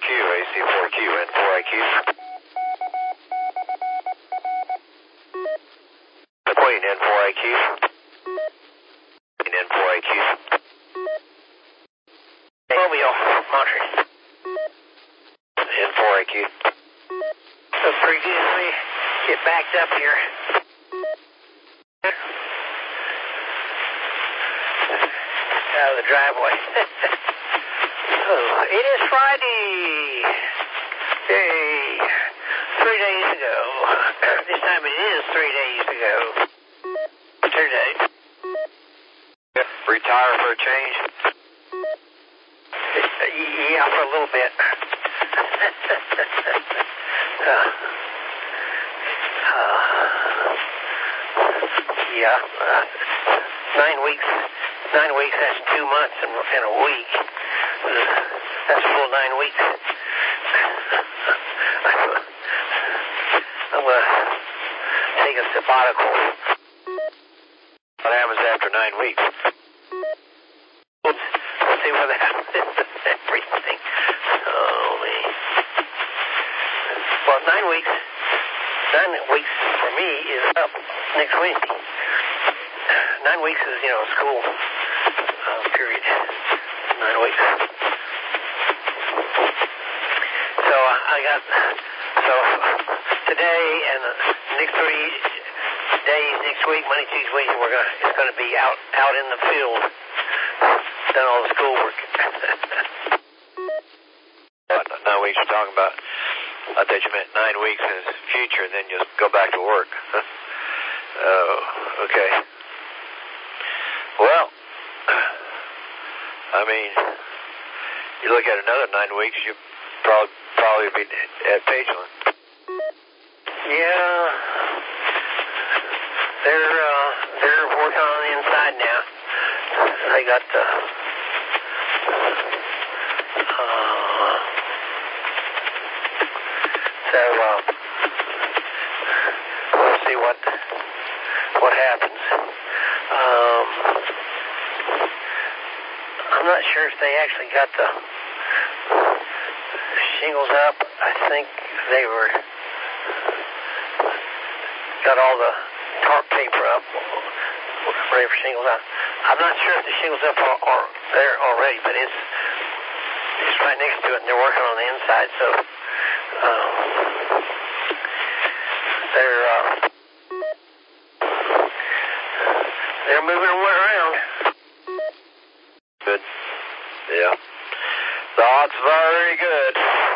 AC4Q, N4IQ. Queen, N4IQ. N4IQ. Romeo, monitoring. N4IQ. That's pretty good. Let me get backed up here. Out of the driveway. Oh, it is Friday. Hey, 3 days ago. This time it is 3 days ago. Today. Retire for a change? Yeah, for a little bit. Yeah. 9 weeks. 9 weeks, that's 2 months and a week. That's a full 9 weeks. I'm going to take a sabbatical. What happens after 9 weeks? Let's see what happens. Everything. Oh, man. Well, 9 weeks. 9 weeks for me is up next Wednesday. 9 weeks is, school period. 9 weeks. So today and the next 3 days next week, Monday, Tuesday, Wednesday, it's going to be out in the field, done all the schoolwork. 9 weeks you're talking about? I thought you meant 9 weeks in the future, and then you'll go back to work. Oh, okay. Well, I mean, you look at another 9 weeks, you probably be at Pageland. Yeah, they're working on the inside now. They got we'll see what happens. I'm not sure if they actually got the shingles up. I think they got all the tarp paper up, ready for shingles out. I'm not sure if the shingles up are there already, but it's right next to it, and they're working on the inside, so they're moving around. Good. Yeah. The odds are very good.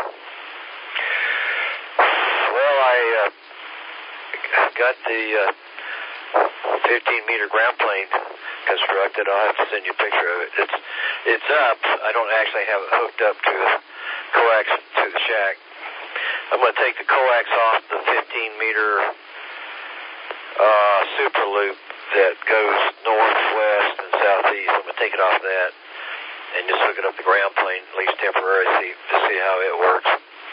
Well, I got the 15-meter ground plane constructed. I'll have to send you a picture of it. It's up. I don't actually have it hooked up to the coax to the shack. I'm going to take the coax off the 15-meter super loop that goes north, west, and southeast. I'm going to take it off that and just hook it up the ground plane, at least temporarily, to see how it works.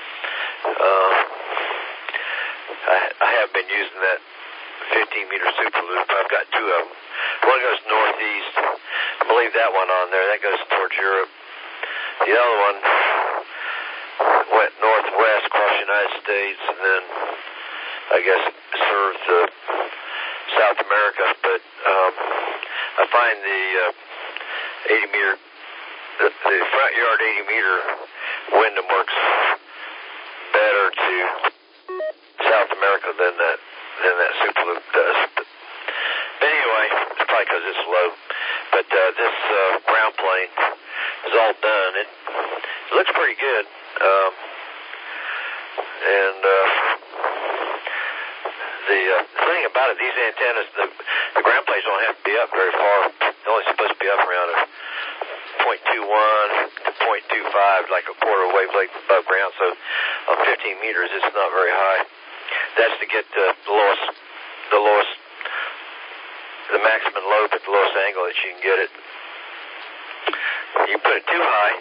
I have been using that 15-meter super loop. I've got 2 of them. One goes northeast. I'll leave that one on there. That goes towards Europe. The other one went northwest across the United States, and then I guess served South America. But I find the 80-meter, the front yard 80-meter Wyndham works better to South America than that super loop does. But anyway, it's probably because it's low. But this ground plane is all done. It looks pretty good. The thing about it, these antennas, the ground planes don't have to be up very far. They're only supposed to be up around a 0.21 to 0.25, like a quarter wavelength above ground. So on 15 meters, it's not very high. That's to get the maximum lobe at the lowest angle that you can get it. You put it too high,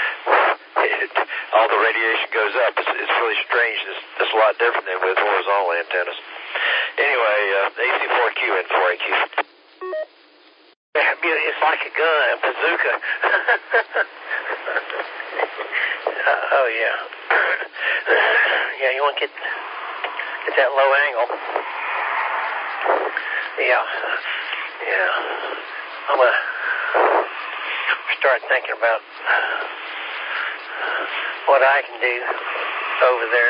all the radiation goes up. It's really strange. It's a lot different than with horizontal antennas. Anyway, AC4Q and 4AQ. It's like a gun, a bazooka. Oh, yeah. Yeah, you want to get that low angle. Yeah. Yeah. I'm going to start thinking about what I can do over there.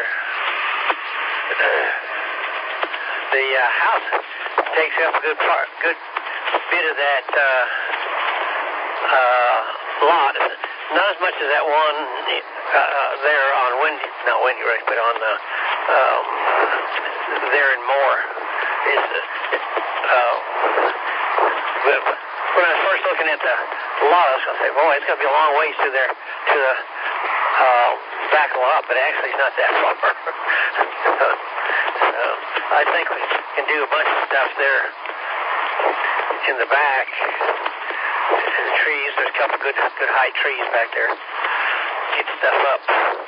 The house takes up a good bit of that lot. Not as much as that one there on not Windy Ridge, but on there and more. When I was first looking at the lot, I was going to say, boy, it's going to be a long ways to the back of the lot, but actually it's not that far. I think we can do a bunch of stuff there in the back. The trees, there's a couple good high trees back there. Get stuff up.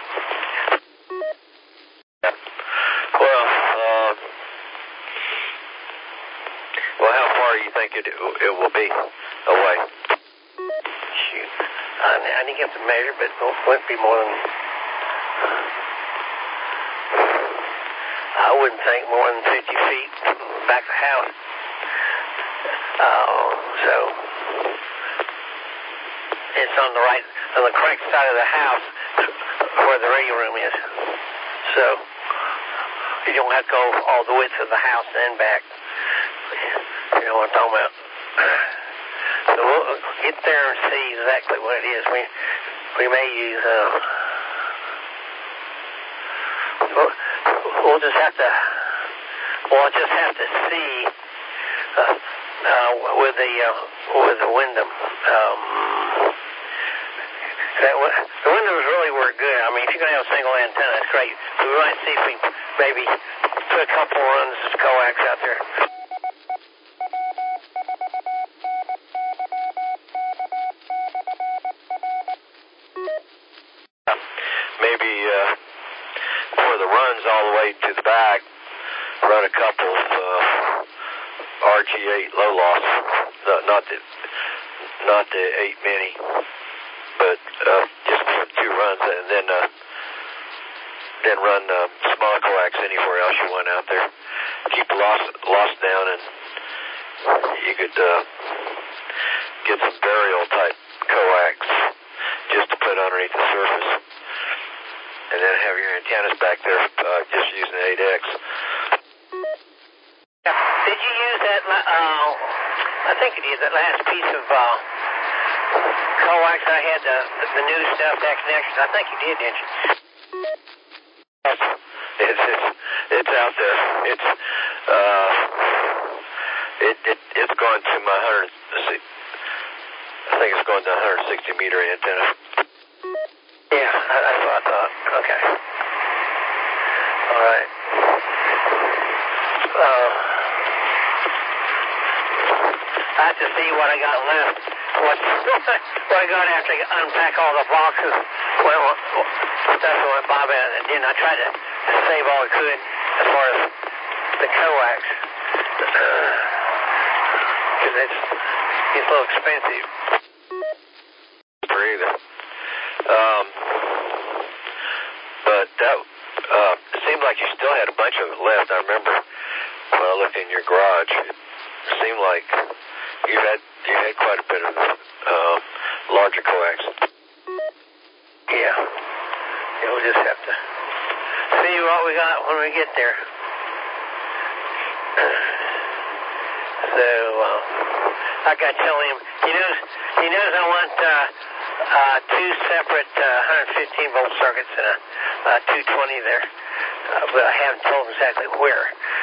Well, how far do you think it will be away? Shoot, I didn't get to measure, but it wouldn't be more than. I wouldn't think more than 50 feet back to the house. So it's on the correct side of the house where the radio room is. So you don't have to go all the width of the house and then back. You know what I'm talking about. So we'll get there and see exactly what it is. We may use. We'll just have to. Well, I just have to see with the Wyndham. The Wyndhams really work good. I mean, if you're going to have a single antenna, that's great. So we might see if we maybe put a couple runs of coax out there. Maybe for the runs all the way to the back, run a couple of RG8 low loss, not the 8 mini, but just for 2 runs, and then run small coax anywhere else you want out there. Keep the loss down, and you could get some burial type coax just to put underneath the surface, and then have your antennas back there just using the 8X. Did you use that? I think you did that last piece of coax. I had the new stuff, that connection. I think you did, didn't you? It's out there. It's going to my 100. I think it's going to 160 meter antenna. Yeah, that's what I thought. Okay. All right. I have to see what I got left. What I got after I unpack all the boxes. Well, stuff went by, and then I tried to save all I could as far as the coax. Because it's a little expensive. For either. But that it seemed like you still had a bunch of it left. I remember when I looked in your garage, it seemed like you had quite a bit of larger coax. Yeah. We'll just have to see what we got when we get there. So I got to tell him. He knows I want 2 separate 115 volt circuits and a 220 there, but I haven't told him exactly where.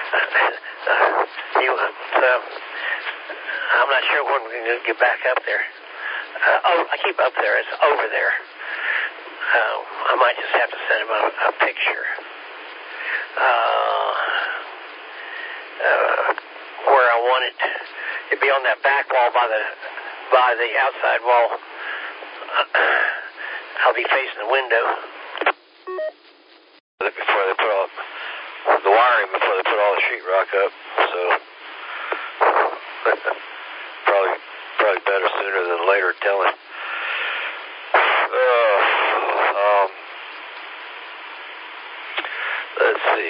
I'm not sure when we're going to get back up there. I keep up there. It's over there. I might just have to send him a picture. Where I want it to be on that back wall by the outside wall. I'll be facing the window. Before they put all the wiring, before they put all the sheetrock up, so probably better sooner than later telling. let's see.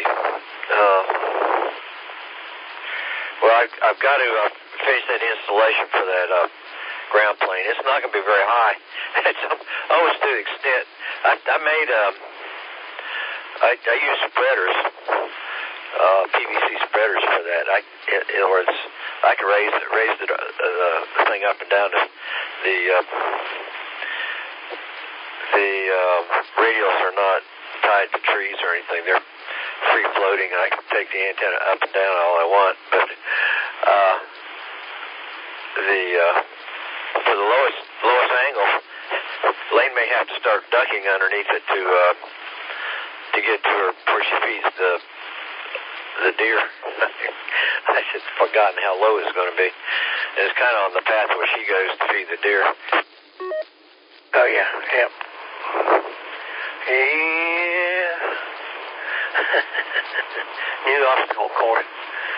Well, I've got to finish that installation for that ground plane. It's not going to be very high. It's almost to the extent I made. I use spreaders, PVC spreaders for that. In other words, I can raise the thing up and down. The radials are not tied to trees or anything. They're free floating. I can take the antenna up and down all I want. But for the lowest angle, Lane may have to start ducking underneath it to get to her before she feeds the deer. I just forgotten how low it's going to be. And it's kind of on the path where she goes to feed the deer. Oh yeah, yeah. Yeah. New obstacle course.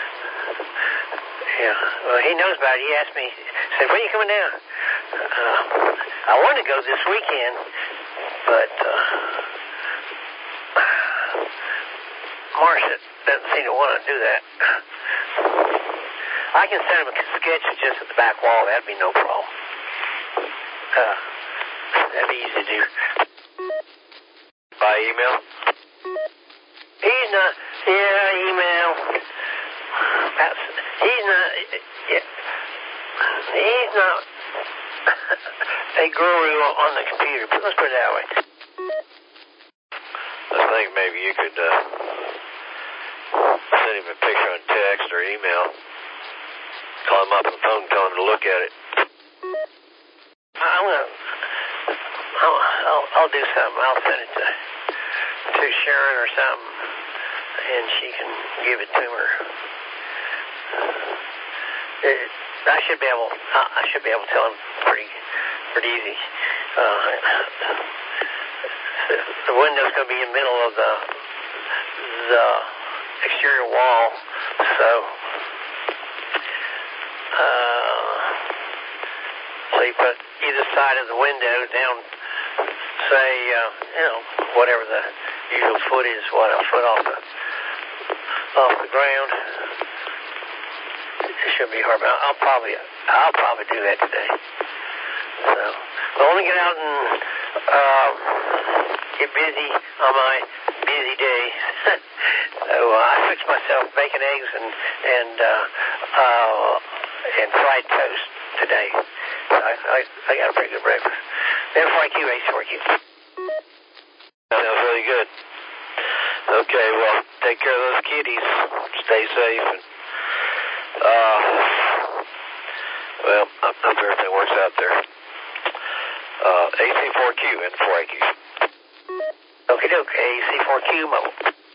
Yeah. Well, he knows about it. He asked me, said, when are you coming down? I wanted to go this weekend, but Marcia doesn't seem to want to do that. I can send him a sketch just at the back wall. That'd be no problem. That'd be easy to do. By email? He's not. Yeah, email. He's not. Yeah, he's not a guru on the computer. Let's put it that way. I think maybe you could send him a picture on text or email. Call him up on the phone and tell him to look at it. I'll do something. I'll send it to Sharon or something, and she can give it to her. I should be able to tell him pretty easy. The window's going to be in the middle of the exterior wall, so you put either side of the window down, say, whatever the usual foot is, a foot off the ground. It shouldn't be hard, but I'll probably do that today. So, but let me get out and get busy on my busy day. So I fixed myself bacon, eggs, and fried toast today. I got a pretty good breakfast. N4IQ, H4Q. Sounds really good. Okay, well, take care of those kitties. Stay safe. And, well, I hope everything works out there. AC4Q, N4IQ. Okie doke, AC4Q mobile.